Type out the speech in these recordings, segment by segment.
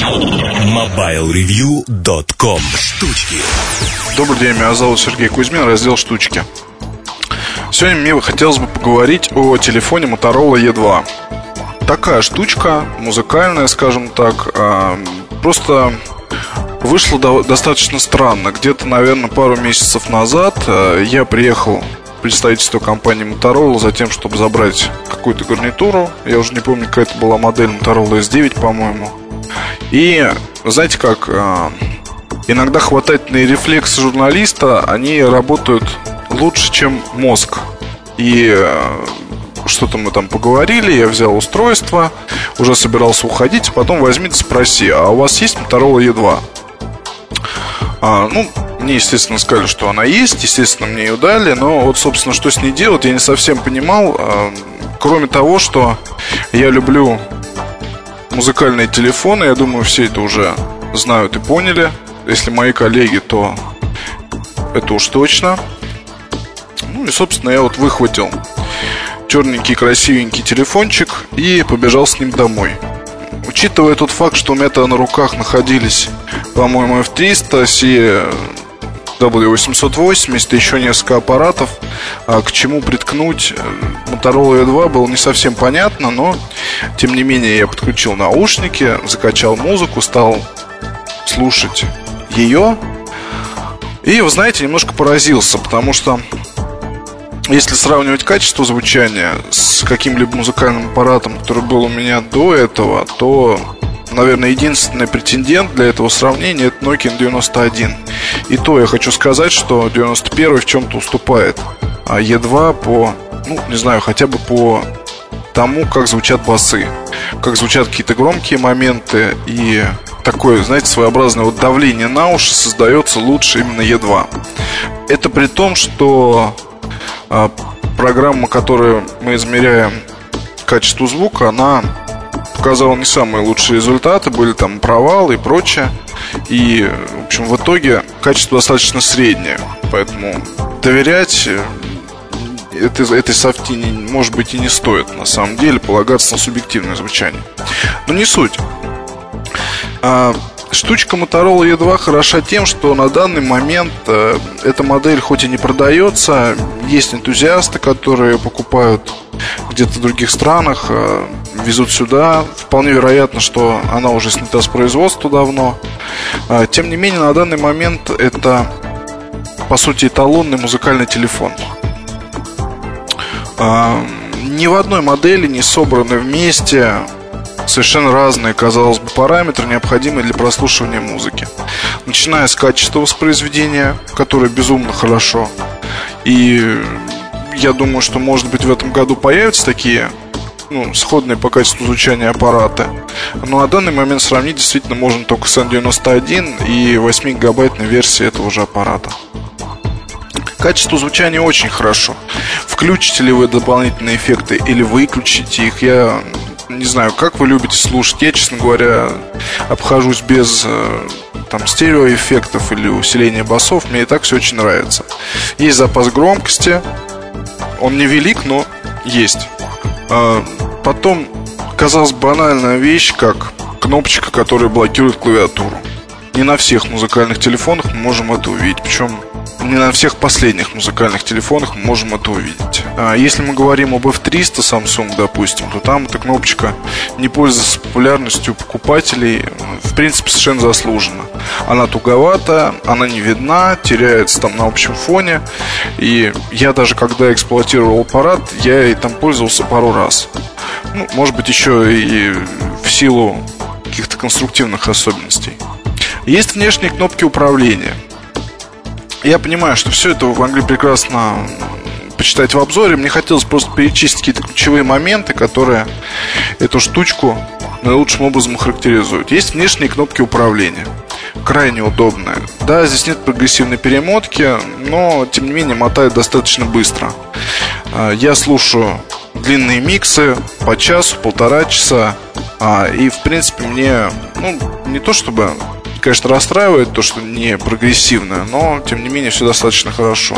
MobileReview.com. Штучки. Добрый день, меня зовут Сергей Кузьмин, раздел «Штучки». Сегодня мне хотелось бы поговорить о телефоне Motorola E2. Такая штучка, музыкальная, скажем так, просто вышло достаточно странно. Где-то, наверное, пару месяцев назад я приехал в представительство компании Motorola за тем, чтобы забрать какую-то гарнитуру. Я уже не помню, какая это была модель, Motorola S9, по-моему. И знаете как, иногда хватательные рефлексы журналиста, они работают лучше, чем мозг. И что-то мы там поговорили, я взял устройство, уже собирался уходить, потом возьми да спроси, а у вас есть Motorola E2? Мне, естественно, сказали, что она есть, естественно, мне ее дали, но вот, собственно, что с ней делать, я не совсем понимал, кроме того, что я люблю музыкальные телефоны, я думаю, все это уже знают и поняли. Если мои коллеги, то это уж точно. И, собственно, я вот выхватил черненький красивенький телефончик и побежал с ним домой. Учитывая тот факт, что у меня-то на руках находились, по-моему, F300, CW880 и еще несколько аппаратов, к чему приткнуть Motorola E2 было не совсем понятно, но тем не менее я подключил наушники, закачал музыку, стал слушать ее. И, вы знаете, немножко поразился, потому что если сравнивать качество звучания с каким-либо музыкальным аппаратом, который был у меня до этого, то, наверное, единственный претендент для этого сравнения — это Nokia N91. И то я хочу сказать, что 91 в чем-то уступает, а E2 по, не знаю, хотя бы по тому, как звучат басы, как звучат какие-то громкие моменты. И такое, знаете, своеобразное вот давление на уши создается лучше именно E2. Это при том, что программа, которой мы измеряем качество звука, она показала не самые лучшие результаты, были там провалы и прочее. И, в общем, в итоге качество достаточно среднее. Поэтому доверять этой софтине, может быть, и не стоит, на самом деле, полагаться на субъективное звучание. Но не суть. Штучка Motorola E2 хороша тем, что на данный момент эта модель хоть и не продается, есть энтузиасты, которые покупают где-то в других странах, везут сюда. Вполне вероятно, что она уже снята с производства давно. Тем не менее, на данный момент это, по сути, эталонный музыкальный телефон. Ни в одной модели не собраны вместе совершенно разные, казалось бы, параметры, необходимые для прослушивания музыки. Начиная с качества воспроизведения, которое безумно хорошо. И я думаю, что, может быть, в этом году появятся такие, сходные по качеству звучания аппараты. Но на данный момент сравнить действительно можно только с N91 и 8-гигабайтной версией этого же аппарата. Качество звучания очень хорошо. Включите ли вы дополнительные эффекты или выключите их, я не знаю, как вы любите слушать. Я, честно говоря, обхожусь без стереоэффектов или усиления басов. Мне и так все очень нравится. Есть запас громкости. Он не велик, но есть. Потом, казалось бы, банальная вещь, как кнопочка, которая блокирует клавиатуру. Не на всех музыкальных телефонах мы можем это увидеть. Причем не на всех последних музыкальных телефонах мы можем это увидеть. Если мы говорим об F300 Samsung, допустим, то там эта кнопочка не пользуется популярностью у покупателей, в принципе, совершенно заслуженно. Она туговата, она не видна, теряется там на общем фоне. И я даже когда эксплуатировал аппарат, я и там пользовался пару раз. Может быть, еще и в силу каких-то конструктивных особенностей. Есть внешние кнопки управления. Я понимаю, что все это вы могли прекрасно почитать в обзоре. Мне хотелось просто перечислить какие-то ключевые моменты, которые эту штучку наилучшим образом характеризуют. Есть внешние кнопки управления. Крайне удобные. Да, здесь нет прогрессивной перемотки, но, тем не менее, мотает достаточно быстро. Я слушаю длинные миксы по часу, полтора часа. И, в принципе, мне, не то чтобы, конечно, расстраивает то, что не прогрессивное, но, тем не менее, все достаточно хорошо.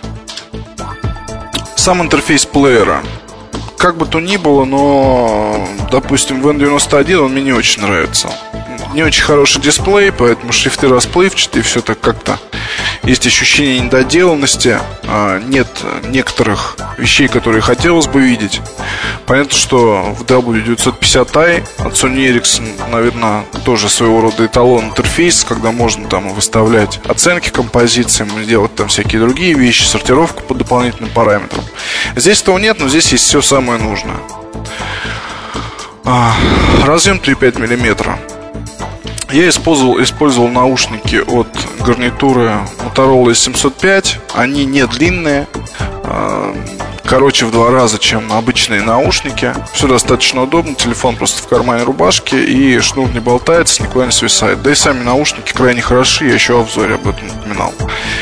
Сам интерфейс плеера. Как бы то ни было, но, допустим, в N91 он мне не очень нравится. Не очень хороший дисплей, поэтому шрифты расплывчатые, все так как-то. Есть ощущение недоделанности, нет некоторых вещей, которые хотелось бы видеть. Понятно, что в W950i от Sony Ericsson, наверное, тоже своего рода эталон интерфейс, когда можно там выставлять оценки композициям, делать там всякие другие вещи, сортировку по дополнительным параметрам. Здесь этого нет, но здесь есть все самое нужное. Разъем 3,5 мм. Я использовал наушники от гарнитуры Motorola S705. Они не длинные, короче в 2 раза, чем обычные наушники. Все достаточно удобно. Телефон просто в кармане рубашки, и шнур не болтается, никуда не свисает. Да и сами наушники крайне хороши. Я еще в обзоре об этом упоминал.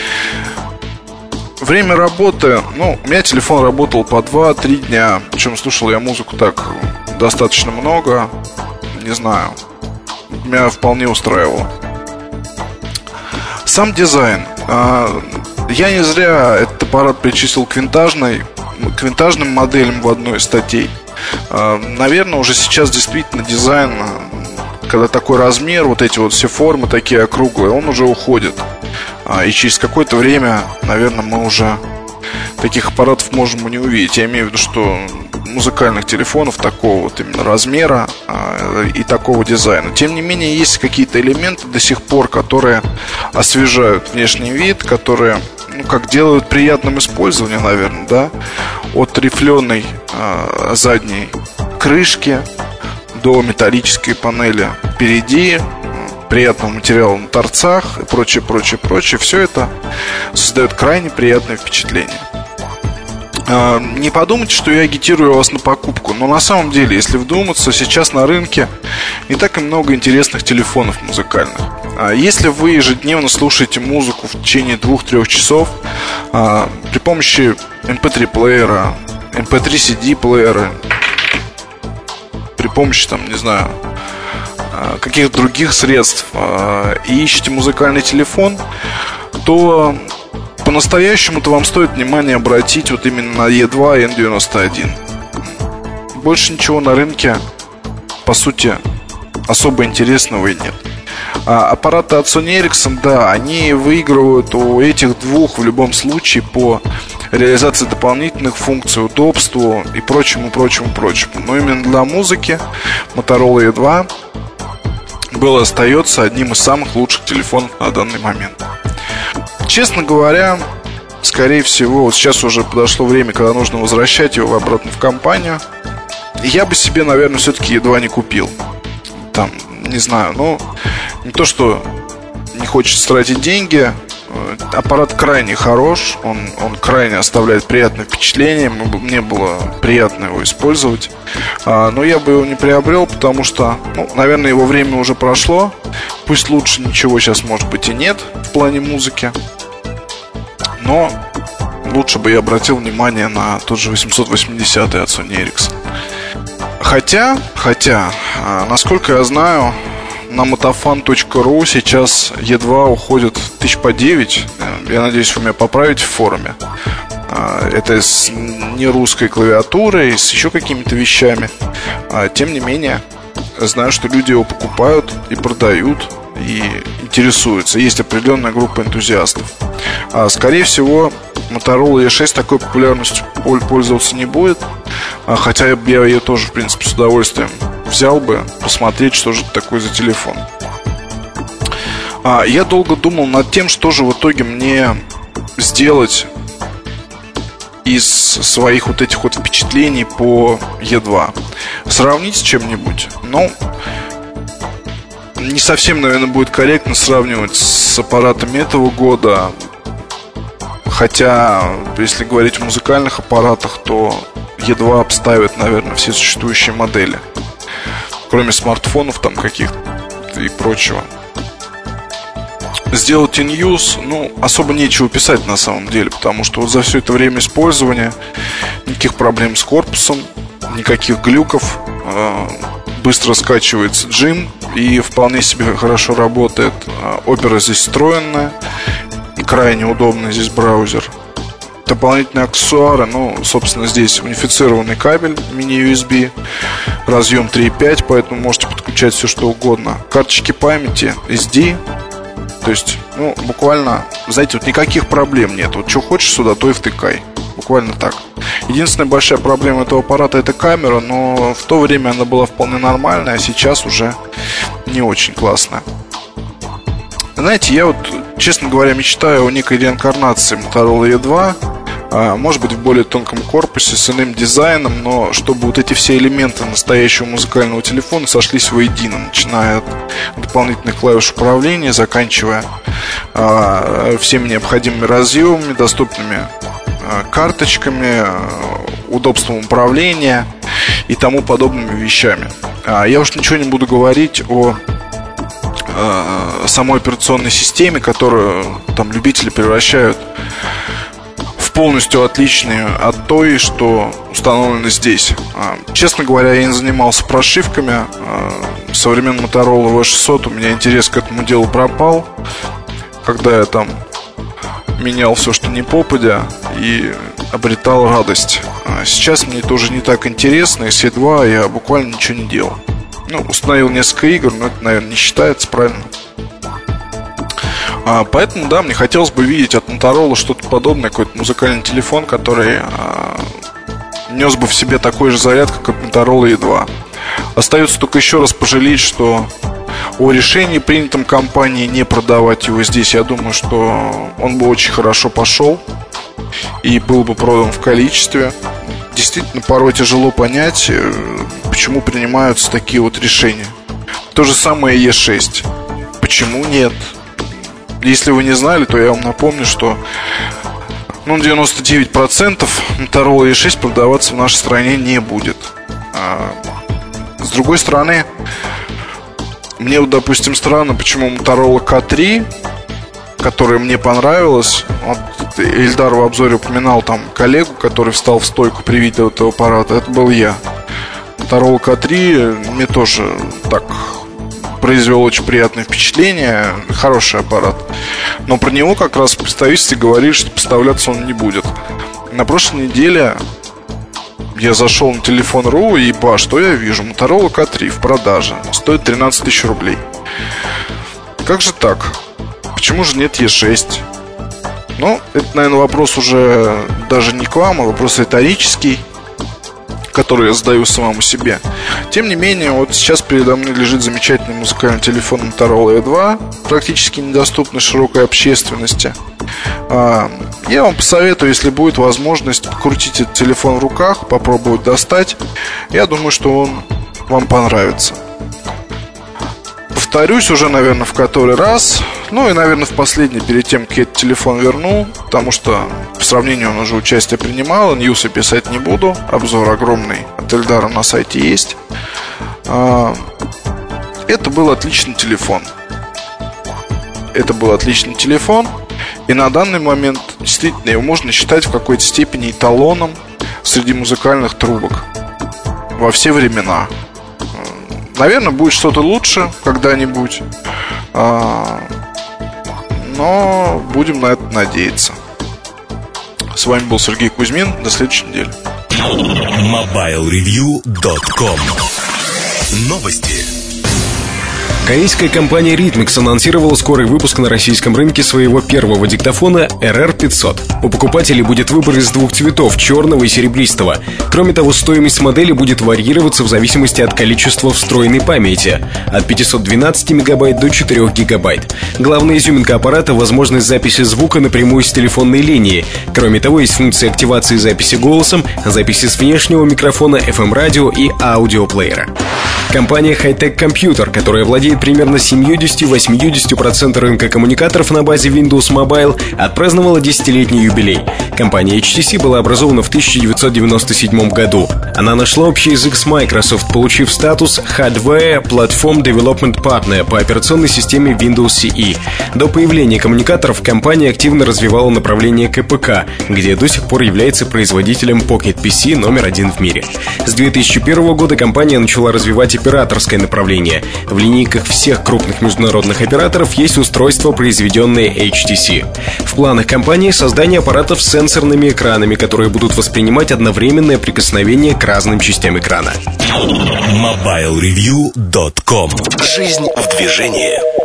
Время работы. У меня телефон работал по 2-3 дня. Причем слушал я музыку так достаточно много. Не знаю, меня вполне устраивало. Сам дизайн. Я не зря этот аппарат причислил к винтажным моделям в одной из статей. Наверное, уже сейчас действительно дизайн, когда такой размер, вот эти вот все формы такие округлые, он уже уходит. И через какое-то время, наверное, мы уже таких аппаратов можем и не увидеть. Я имею в виду, что музыкальных телефонов такого вот именно размера и такого дизайна. Тем не менее, есть какие-то элементы до сих пор, которые освежают внешний вид, которые, как делают приятным использованием, наверное, да? От рифленой задней крышки до металлической панели впереди, приятного материала на торцах и прочее. Все это создает крайне приятное впечатление. Не подумайте, что я агитирую вас на покупку. Но на самом деле, если вдуматься, сейчас на рынке не так и много интересных телефонов музыкальных. Если вы ежедневно слушаете музыку в течение 2-3 часов при помощи MP3 плеера, MP3 CD плеера, при помощи, не знаю, каких-то других средств, и ищете музыкальный телефон, то по-настоящему-то вам стоит внимание обратить вот именно на E2 и N91. Больше ничего на рынке, по сути, особо интересного и нет. Аппараты от Sony Ericsson, да, они выигрывают у этих двух в любом случае по реализации дополнительных функций, удобству и прочему. Но именно для музыки Motorola E2 был и остается одним из самых лучших телефонов на данный момент. Честно говоря, скорее всего, вот сейчас уже подошло время, когда нужно возвращать его обратно в компанию. Я бы себе, наверное, все-таки E2 не купил. Не знаю, не то, что не хочется тратить деньги. Аппарат крайне хорош, он крайне оставляет приятное впечатление. Мне было приятно его использовать. Но я бы его не приобрел, потому что, наверное, его время уже прошло. Пусть лучше ничего сейчас, может быть, и нет в плане музыки, но лучше бы я обратил внимание на тот же 880 от Sony Ericsson. Хотя, насколько я знаю, на motofan.ru сейчас E2 уходит тысяч по 9. Я надеюсь, вы меня поправите в форуме. Это с нерусской клавиатурой, с еще какими-то вещами. Тем не менее, знаю, что люди его покупают и продают, и интересуются. Есть определенная группа энтузиастов. Скорее всего, Motorola E6 такой популярностью пользоваться не будет. Хотя я ее тоже, в принципе, с удовольствием взял бы посмотреть, что же это такое за телефон. Я долго думал над тем, что же в итоге мне сделать из своих вот этих вот впечатлений по E2. Сравнить с чем-нибудь. Не совсем, наверное, будет корректно сравнивать с аппаратами этого года. Хотя, если говорить о музыкальных аппаратах, то E2 обставит, наверное, все существующие модели, кроме смартфонов там каких-то и прочего. Сделать in-use, особо нечего писать на самом деле, потому что вот за все это время использования никаких проблем с корпусом, никаких глюков, быстро скачивается Jim и вполне себе хорошо работает. Opera здесь встроенная и крайне удобный здесь браузер. дополнительные аксессуары. Ну, собственно, здесь унифицированный кабель мини-USB, разъем 3.5, поэтому можете подключать все что угодно. Карточки памяти SD. То есть, ну, буквально, знаете, вот никаких проблем нет. Вот что хочешь сюда, то и втыкай. Буквально так. Единственная большая проблема этого аппарата — это камера, но в то время она была вполне нормальная, а сейчас уже не очень классная. Знаете, я вот, честно говоря, мечтаю о некой реинкарнации Motorola E2, может быть, в более тонком корпусе, с иным дизайном, но чтобы вот эти все элементы настоящего музыкального телефона сошлись воедино, начиная от дополнительных клавиш управления, заканчивая всеми необходимыми разъемами, доступными карточками, удобством управления и тому подобными вещами. Я уж ничего не буду говорить о самой операционной системе, которую там любители превращают в полностью отличную от той, что установлено здесь. Честно говоря, я не занимался прошивками. Со времен Motorola V600 у меня интерес к этому делу пропал, когда я там менял все, что не попадя, и обретал радость. Сейчас мне это уже не так интересно, и с E2 я буквально ничего не делал. Ну, установил несколько игр, но это, наверное, не считается, правильно? Поэтому, да, мне хотелось бы видеть от Motorola что-то подобное, какой-то музыкальный телефон, который нес бы в себе такой же заряд, как и Motorola E2. Остается только еще раз пожалеть, что о решении, принятом компанией, не продавать его здесь, я думаю, что он бы очень хорошо пошел и был бы продан в количестве. Действительно, порой тяжело понять, почему принимаются такие вот решения. То же самое E6. Почему нет? Если вы не знали, то я вам напомню, что 99% Motorola E6 продаваться в нашей стране не будет. С другой стороны, мне вот, допустим, странно, почему Motorola K3, которая мне понравилась, вот Эльдар в обзоре упоминал там коллегу, который встал в стойку при виде этого аппарата. Это был я. Motorola K3 мне тоже так произвел очень приятное впечатление. Хороший аппарат. Но про него как раз представители говорили, что поставляться он не будет. На прошлой неделе я зашел на Телефон.ру и, что я вижу? Motorola K3 в продаже. Стоит 13 тысяч рублей. Как же так? Почему же нет E6? Ну, это, наверное, вопрос уже даже не к вам, а вопрос риторический, который я задаю самому себе. Тем не менее, вот сейчас передо мной лежит замечательный музыкальный телефон Motorola E2, практически недоступный широкой общественности. Я вам посоветую, если будет возможность, покрутить этот телефон в руках, попробовать достать. Я думаю, что он вам понравится. Повторюсь уже, наверное, в который раз. Ну и, наверное, в последний, перед тем, как я этот телефон верну. Потому что по сравнению он уже участие принимал. Ньюсы писать не буду. Обзор огромный от Эльдара на сайте есть. Это был отличный телефон. И на данный момент действительно его можно считать в какой-то степени эталоном среди музыкальных трубок во все времена. Наверное, будет что-то лучше когда-нибудь, но будем на это надеяться. С вами был Сергей Кузьмин. До следующей недели. MobileReview.com. Новости. Корейская компания Ritmix анонсировала скорый выпуск на российском рынке своего первого диктофона RR500. У покупателей будет выбор из двух цветов – черного и серебристого. Кроме того, стоимость модели будет варьироваться в зависимости от количества встроенной памяти – от 512 мегабайт до 4 гигабайт. Главная изюминка аппарата – возможность записи звука напрямую с телефонной линии. Кроме того, есть функция активации записи голосом, записи с внешнего микрофона, FM-радио и аудиоплеера. Компания Hightech Computer, которая владеет примерно 70-80% рынка коммуникаторов на базе Windows Mobile, отпраздновала 10-летний юбилей. Компания HTC была образована в 1997 году. Она нашла общий язык с Microsoft, получив статус Hardware Platform Development Partner по операционной системе Windows CE. До появления коммуникаторов компания активно развивала направление КПК, где до сих пор является производителем Pocket PC номер 1 в мире. С 2001 года компания начала развивать операторское направление. В линейках всех крупных международных операторов есть устройства, произведенные HTC. В планах компании создание аппаратов с сенсорными экранами, которые будут воспринимать одновременное прикосновение к разным частям экрана. MobileReview.com. Жизнь в движении.